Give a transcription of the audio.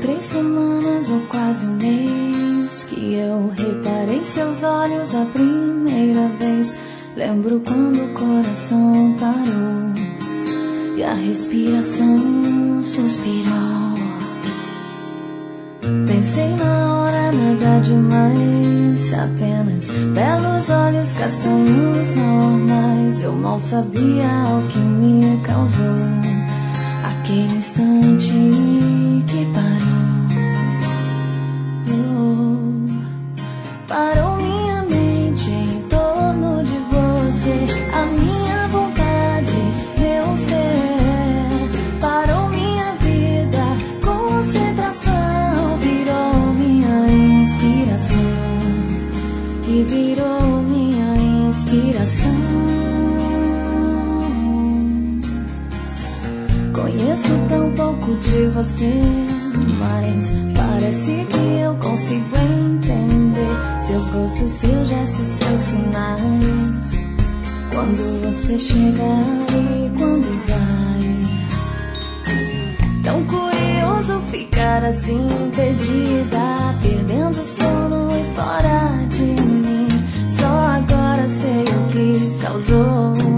3 semanas ou quase um mês que eu reparei seus olhos a primeira vez. Lembro quando o coração parou e a respiração suspirou. Pensei na hora, nada demais, apenas belos olhos castanhos normais. Eu mal sabia o que me causou aquele instante que parou minha mente em torno de você, a minha vontade, meu ser. Parou minha vida, concentração, virou minha inspiração, que virou minha inspiração. Conheço tão pouco de você, mas parece que eu consigo entender seus gostos, seus gestos, seus sinais. Quando você chega e quando vai. Tão curioso ficar assim perdida, perdendo sono e fora de mim. Só agora sei o que causou